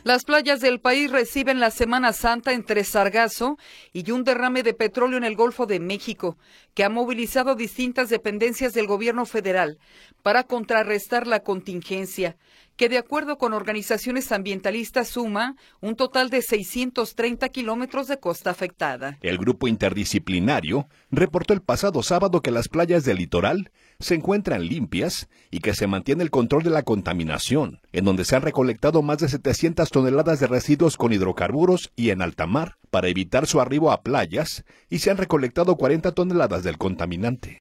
Las playas del país reciben la Semana Santa entre sargazo y un derrame de petróleo en el Golfo de México, que ha movilizado distintas dependencias del gobierno federal para contrarrestar la contingencia, que de acuerdo con organizaciones ambientalistas suma un total de 630 kilómetros de costa afectada. El grupo interdisciplinario reportó el pasado sábado que las playas del litoral se encuentran limpias y que se mantiene el control de la contaminación, en donde se han recolectado más de 700 toneladas de residuos con hidrocarburos y en alta mar para evitar su arribo a playas, y se han recolectado 40 toneladas del contaminante.